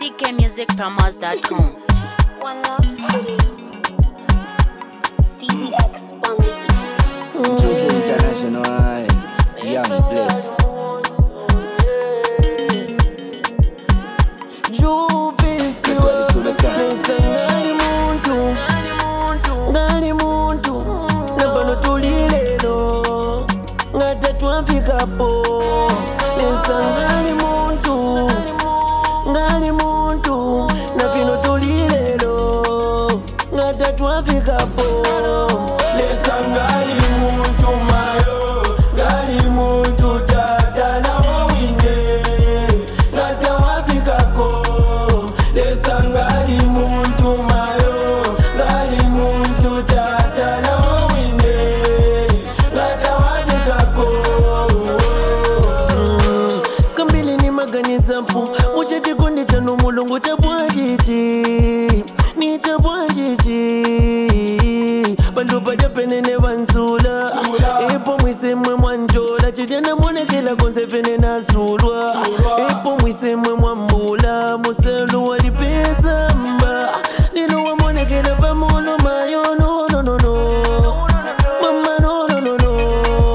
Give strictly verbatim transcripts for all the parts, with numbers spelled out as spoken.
c k music promos dot com. One Love Studio. D Z X on the beat. Choose International, Young Bliss. Ngali muntu, ngali muntu, nabano tulilelo, ngata tuanfikapo. Lesa ngali muntu, ngali muntu, nafino tulilelo, ngata tuanfikapo. Lesa ngali muntu mayo, ngali muntu tata na wawine, ngata wafikako. Lesa ngali muntu mayo, ngali muntu tata na wawine, ngata wafikako. Mm, kambili ni maganiza mpu, uche chikundi chanu mulungu chabwajiji, ni chabwajiji. Bandu bada penene bansula, epo mwise mwe mwandola, chidena mwone kila konse fene nasulwa. Epo mwise mwe mwambula, muselu walipesa mba, nino wa mwone kila pamono mayo, no no no no. Mama no no no no.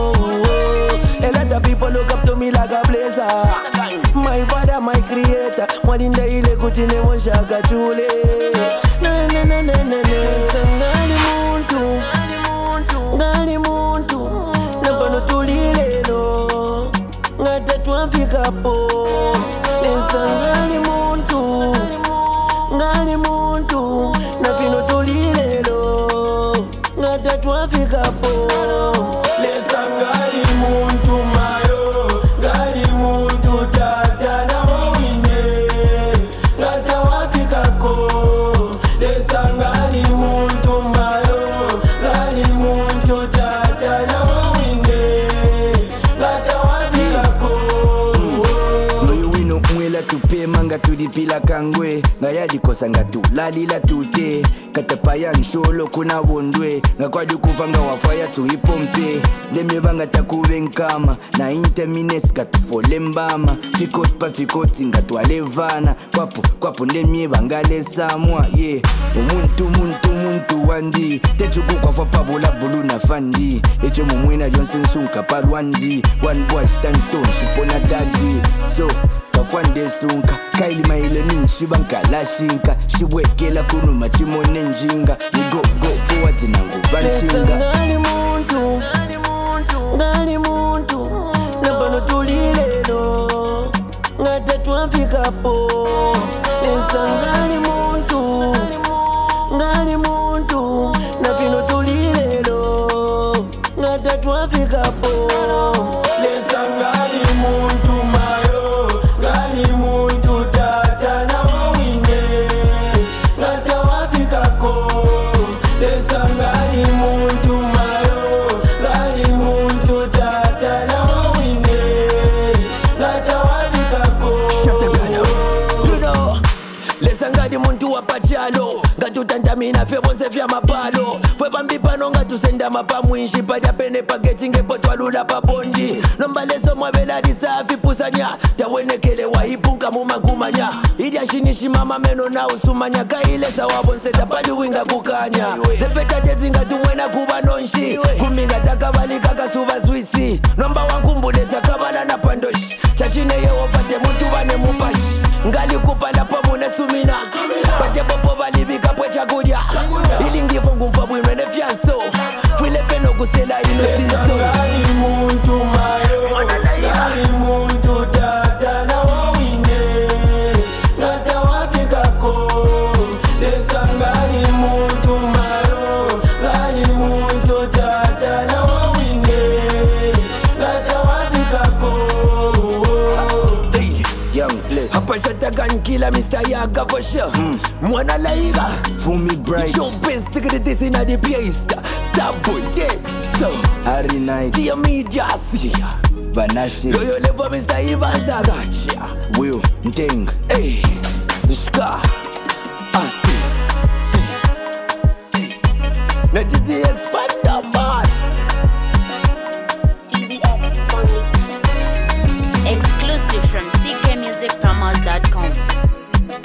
A lot of people look up to me like a blazer. My father, my creator, mwadinda ile kutine mwanshaka chule. Na na na na na na. Ngali muntu, ngali muntu, nabano tulilelo, ngata tuanfikapo. Lesa ngali muntu, ngali muntu, nafino tulilelo, ngata tuanfikapo. Lesa ngali muntu mayo, ngali muntu tata na wawine, ngata wafikako. Lesa ngali muntu mayo, ngali muntu tata na wawine, ngata wafikako. Noyo wino mwela tupe manga tudipila kangwe, ngayadikosa ngatu lalila tute, katapaya nsholo kuna wondwe, ngakwaju kuvanga wafaya tuipompe. Leme banga takuwe nkama, na intermines katufole mbama, fikot pa fikoti ngatwalevana, kwapo kwapo ndemye bangale samwa, yeah. Umuntu muntu muntu wandi, techuku kwa fapa bola bulu na fandi, eche mumwena Johnson sunka palwandi, one boy stanton shipona daddy, so kafwande sunka, kaili maile ninshi banka lashinka, shiwekela kunu machimone njinga, we go go forward nangu banshinga. Ngali muntu, ngali muntu, nabano tulilelo, ngata tuanfikapo. Lesa ngali muntu, ngali muntu, nafino tulilelo, ngata tuanfikapo. Lesa ngali muntu mayo, ngali muntu tata na wawine, ngata wafikako. Lesa ngali muntu mayo, ngali muntu tata na wawine, ngata wafikako. You know, lesa ngali muntu wapachalo, ngatutantamina fe bonse fya mapalo. Fwe bambipano ngatusenda mapamwishi, pada pene paketi ngepotwalula pabondi. Nomba leso mwabela disafi pusanya, tawenekele waipunka mumakumanya. Idia shinishi mama meno na usumanya, kaile sawa bonse tapali winga kukanya. Tepeta dezinga tumwena kuba nonshi, kuminga takabalika kasuba swisi. Nomba wankumbuleza kabala na pandoshi, chachine yewo fate muntu wane mupashi. Ngali kupala pamu ne sumina, pate popo balibika pwecha kudya. Ili ngifo ngumfa bwimwe ne fianso, fwile feno kusela ino sinso. Ngali muntu mayo, ngali muntu tata na wawine, ngata wafikako. Lesa ngali muntu mayo, ngali muntu tata na wawine, ngata wafikako. Young Bliss. Hapa shatagan kila mister Yaga for sure. mm. Mwana laiga Fumi Bright, show best to this in the place. Stop boy dead so Harry Knight, Tia media see Banashi, Yo yo level mister Ivan Zagacha. Will Nteng, Hey Ska Asi Hey Let us see expand the man. D Z X on the beat. Exclusive from c k music promos dot com.